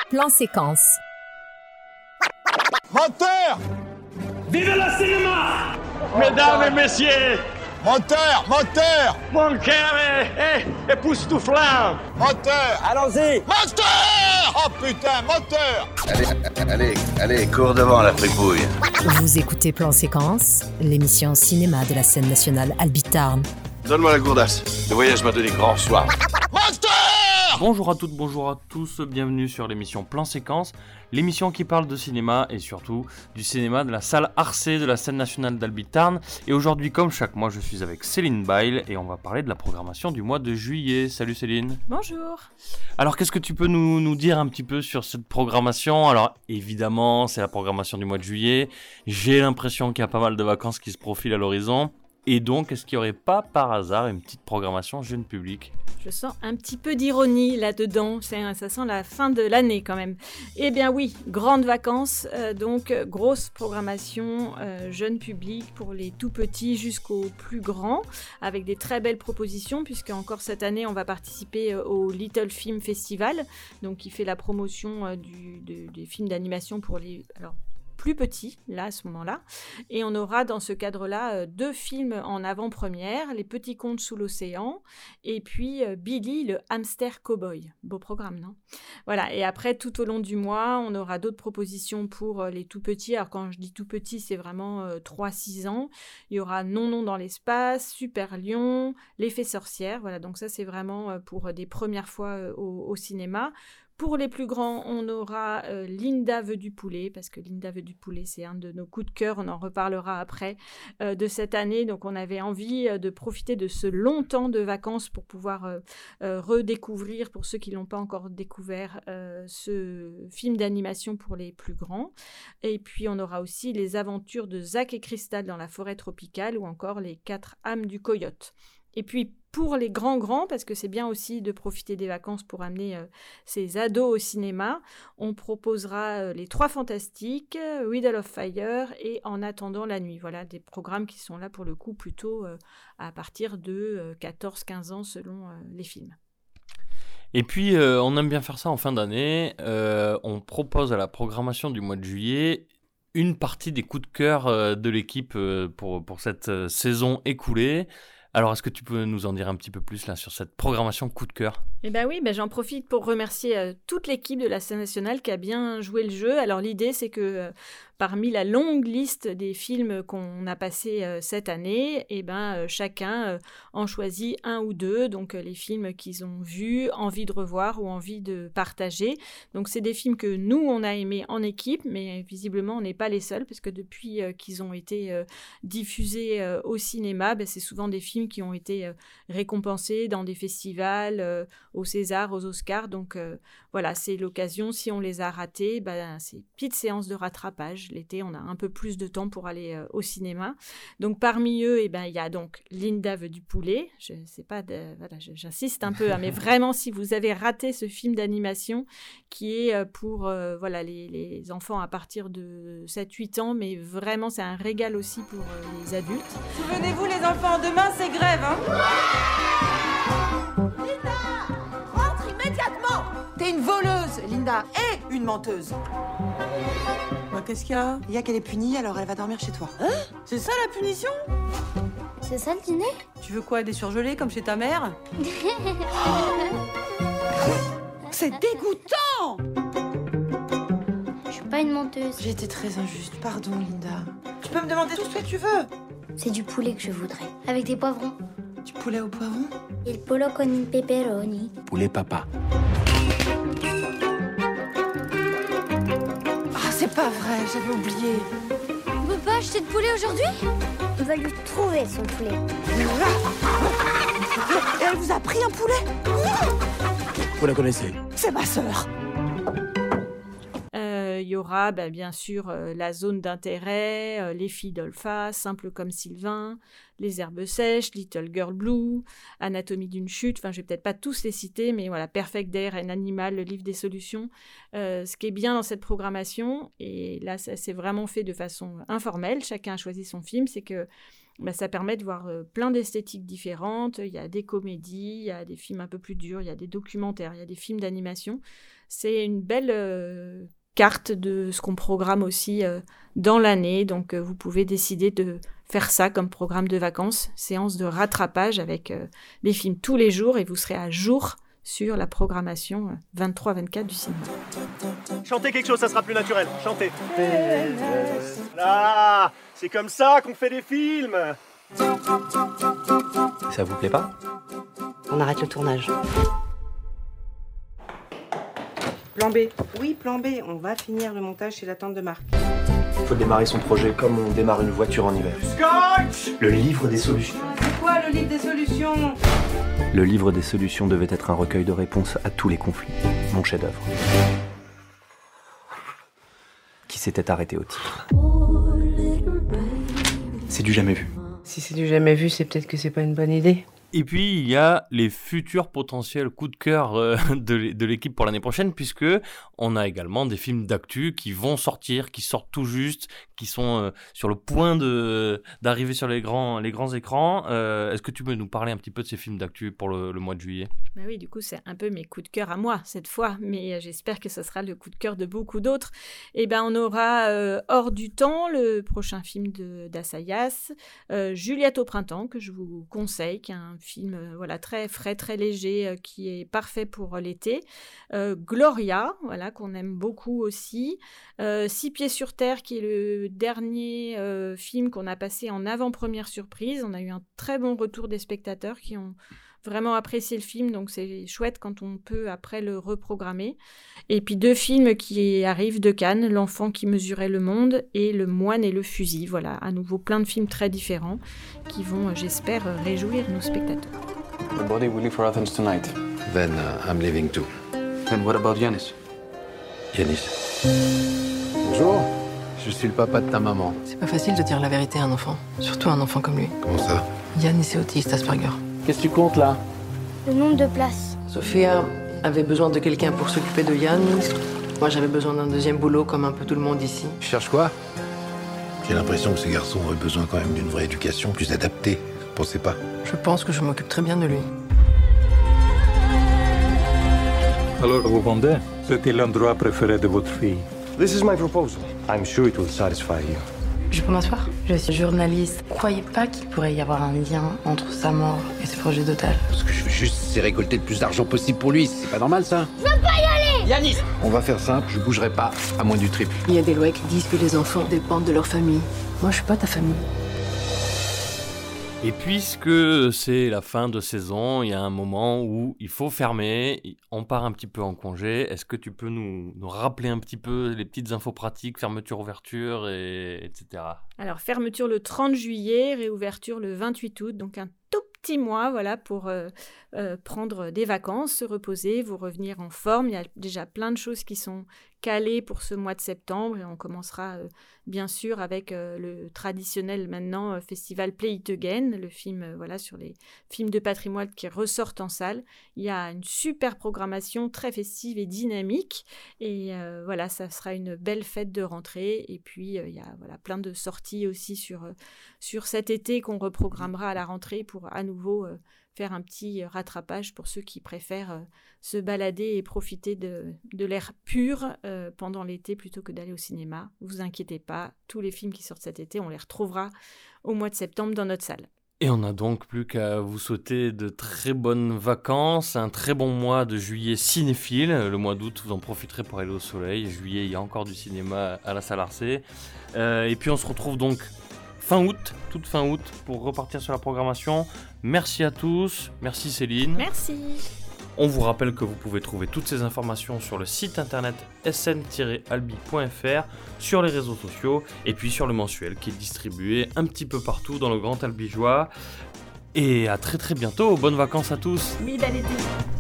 Plan séquence. Moteur! Vive le cinéma! Mesdames et messieurs! Moteur! Moteur! Mon cœur est époustouflant! Moteur! Allons-y! Moteur! Oh putain, moteur! Allez, cours devant la fripouille. Vous écoutez Plan séquence, l'émission cinéma de la scène nationale Albi-Tarn. Donne-moi la gourdasse. Le voyage m'a donné grand soir. Moteur! Bonjour à toutes, bonjour à tous, bienvenue sur l'émission Plan Séquence, l'émission qui parle de cinéma et surtout du cinéma de la salle Arcé de la scène nationale d'Albi-Tarn. Et aujourd'hui, comme chaque mois, je suis avec Céline Bail et on va parler de la programmation du mois de juillet. Salut Céline. Bonjour. Alors qu'est-ce que tu peux nous dire un petit peu sur cette programmation ? Alors évidemment, c'est la programmation du mois de juillet. J'ai l'impression qu'il y a pas mal de vacances qui se profilent à l'horizon. Et donc, est-ce qu'il n'y aurait pas par hasard une petite programmation jeune public ? Je sens un petit peu d'ironie là-dedans, ça sent la fin de l'année quand même. Eh bien oui, grandes vacances, donc grosse programmation jeune public pour les tout petits jusqu'aux plus grands, avec des très belles propositions, puisque encore cette année on va participer au Little Film Festival, donc qui fait la promotion des films d'animation pour les... plus petits, là, à ce moment-là. Et on aura, dans ce cadre-là, 2 films en avant-première, Les Petits Contes sous l'océan, et puis Billy, le hamster cow-boy. Beau programme, non ? Voilà, et après, tout au long du mois, on aura d'autres propositions pour les tout-petits. Alors, quand je dis tout-petits, c'est vraiment 3-6 ans. Il y aura Non dans l'espace, Super Lion, L'effet sorcière. Voilà, donc ça, c'est vraiment pour des premières fois au cinéma. Pour les plus grands, on aura Linda veut du poulet, parce que Linda veut du poulet, c'est un de nos coups de cœur, on en reparlera après de cette année. Donc on avait envie de profiter de ce long temps de vacances pour pouvoir redécouvrir, pour ceux qui ne l'ont pas encore découvert, ce film d'animation pour les plus grands. Et puis on aura aussi Les aventures de Zach et Crystal dans la forêt tropicale, ou encore Les 4 âmes du coyote. Et puis pour les grands, parce que c'est bien aussi de profiter des vacances pour amener ses ados au cinéma, on proposera Les 3 Fantastiques, Riddle of Fire et En attendant la nuit. Voilà, des programmes qui sont là pour le coup plutôt à partir de 14-15 ans selon les films. Et puis, on aime bien faire ça en fin d'année. On propose à la programmation du mois de juillet une partie des coups de cœur de l'équipe pour cette saison écoulée. Alors, est-ce que tu peux nous en dire un petit peu plus là sur cette programmation coup de cœur ? Eh bien oui, j'en profite pour remercier toute l'équipe de la scène nationale qui a bien joué le jeu. Alors l'idée, c'est que parmi la longue liste des films qu'on a passés cette année, chacun en choisit 1 ou 2, donc les films qu'ils ont vus, envie de revoir ou envie de partager. Donc c'est des films que nous, on a aimés en équipe, mais visiblement, on n'est pas les seuls, parce que depuis qu'ils ont été diffusés au cinéma, c'est souvent des films qui ont été récompensés dans des festivals, aux César, aux Oscars. Donc voilà, c'est l'occasion, si on les a ratés, c'est une petite séance de rattrapage. L'été, on a un peu plus de temps pour aller au cinéma. Donc parmi eux, il y a donc Linda veut du poulet. Je sais pas, j'insiste un peu, mais vraiment, si vous avez raté ce film d'animation qui est pour les enfants à partir de 7-8 ans, mais vraiment, c'est un régal aussi pour les adultes. Souvenez-vous les enfants, demain c'est grève, hein. Immédiatement! T'es une voleuse, Linda, et une menteuse. Qu'est-ce qu'il y a? Il y a qu'elle est punie, alors elle va dormir chez toi. Hein? C'est ça la punition? C'est ça le dîner? Tu veux quoi, des surgelés comme chez ta mère? C'est dégoûtant! Je suis pas une menteuse. J'ai été très injuste, pardon Linda. Tu peux me demander tout ce que tu veux. C'est du poulet que je voudrais, avec des poivrons. Du poulet au poivron? Il pollo con il pepperoni. Poulet papa. Ah, c'est pas vrai, j'avais oublié. On peut pas acheter de poulet aujourd'hui? On va lui trouver son poulet. Et elle vous a pris un poulet? Vous la connaissez ? C'est ma sœur. Il y aura bien sûr La zone d'intérêt, Les filles d'Olpha, Simple comme Sylvain, Les herbes sèches, Little Girl Blue, Anatomie d'une chute, je vais peut-être pas tous les citer, mais voilà, Perfect Day, Reine Animal, Le livre des solutions. Ce qui est bien dans cette programmation, et là ça s'est vraiment fait de façon informelle, chacun a choisi son film, c'est que ça permet de voir plein d'esthétiques différentes. Il y a des comédies, il y a des films un peu plus durs, il y a des documentaires, il y a des films d'animation. c'est une belle carte de ce qu'on programme aussi dans l'année. Donc, vous pouvez décider de faire ça comme programme de vacances, séance de rattrapage avec des films tous les jours et vous serez à jour sur la programmation 23-24 du cinéma. Chantez quelque chose, ça sera plus naturel. Chantez. Là, c'est comme ça qu'on fait des films. Ça vous plaît pas ? On arrête le tournage. Plan B. Oui, plan B. On va finir le montage chez la tante de Marc. Il faut démarrer son projet comme on démarre une voiture en hiver. Scotch ! Le livre des solutions. C'est quoi le livre des solutions ? Le livre des solutions devait être un recueil de réponses à tous les conflits. Mon chef-d'œuvre. Qui s'était arrêté au titre. C'est du jamais vu. Si c'est du jamais vu, c'est peut-être que c'est pas une bonne idée. Et puis, il y a les futurs potentiels coups de cœur de l'équipe pour l'année prochaine, puisque on a également des films d'actu qui vont sortir, qui sortent tout juste, qui sont sur le point d'arriver sur les grands écrans. Est-ce que tu peux nous parler un petit peu de ces films d'actu pour le mois de juillet ? Ben oui, du coup, c'est un peu mes coups de cœur à moi cette fois, mais j'espère que ce sera le coup de cœur de beaucoup d'autres. Et ben, on aura Hors du temps, le prochain film d'Assayas, Juliette au printemps, que je vous conseille, qui est un film très frais, très léger, qui est parfait pour l'été. Gloria, qu'on aime beaucoup aussi. Six pieds sur terre, qui est le dernier film qu'on a passé en avant-première surprise. On a eu un très bon retour des spectateurs qui ont vraiment apprécié le film, donc c'est chouette quand on peut après le reprogrammer. Et puis 2 films qui arrivent de Cannes, L'enfant qui mesurait le monde et Le moine et le fusil. Voilà, à nouveau plein de films très différents qui vont, j'espère, réjouir nos spectateurs. The body will leave for Athens tonight. Then I'm leaving too. And what about Yanis? Yanis. Bonjour, je suis le papa de ta maman. C'est pas facile de dire la vérité à un enfant, surtout un enfant comme lui. Comment ça? Yanis est autiste, Asperger. Qu'est-ce que tu comptes là? Le nombre de places. Sophia avait besoin de quelqu'un pour s'occuper de Yann. Moi, j'avais besoin d'un deuxième boulot, comme un peu tout le monde ici. Tu cherches quoi? J'ai l'impression que ce garçon aurait besoin quand même d'une vraie éducation plus adaptée. Vous pensez pas? Je pense que je m'occupe très bien de lui. Alors, vous vendez? C'était l'endroit préféré de votre fille. This is my proposal. I'm sure it will satisfy you. Je peux m'asseoir? Je suis journaliste. Croyez pas qu'il pourrait y avoir un lien entre sa mort et ce projet d'hôtel. Ce que je veux juste, c'est récolter le plus d'argent possible pour lui. C'est pas normal, ça? Je veux pas y aller! Yanis! On va faire simple, je bougerai pas, à moins du triple. Il y a des lois qui disent que les enfants dépendent de leur famille. Moi, je suis pas ta famille. Et puisque c'est la fin de saison, il y a un moment où il faut fermer, on part un petit peu en congé. Est-ce que tu peux nous rappeler un petit peu les petites infos pratiques, fermeture, ouverture, etc. Alors, fermeture le 30 juillet, réouverture le 28 août, donc un tout petit mois pour prendre des vacances, se reposer, vous revenir en forme. Il y a déjà plein de choses qui sont calées pour ce mois de septembre et on commencera bien sûr avec le traditionnel maintenant festival Play It Again, le film sur les films de patrimoine qui ressortent en salle. Il y a une super programmation très festive et dynamique et ça sera une belle fête de rentrée et puis il y a plein de sorties aussi sur cet été qu'on reprogrammera à la rentrée pour à nouveau faire un petit rattrapage pour ceux qui préfèrent se balader et profiter de l'air pur pendant l'été plutôt que d'aller au cinéma. Vous inquiétez pas, tous les films qui sortent cet été, on les retrouvera au mois de septembre dans notre salle. Et on n'a donc plus qu'à vous souhaiter de très bonnes vacances, un très bon mois de juillet cinéphile. Le mois d'août, vous en profiterez pour aller au soleil. Juillet, il y a encore du cinéma à la Salle Arcet. Et puis on se retrouve donc toute fin août, pour repartir sur la programmation. Merci à tous, merci Céline. Merci. On vous rappelle que vous pouvez trouver toutes ces informations sur le site internet sn-albi.fr, sur les réseaux sociaux et puis sur le mensuel qui est distribué un petit peu partout dans le Grand Albigeois. Et à très très bientôt, bonnes vacances à tous. Oui, bel été.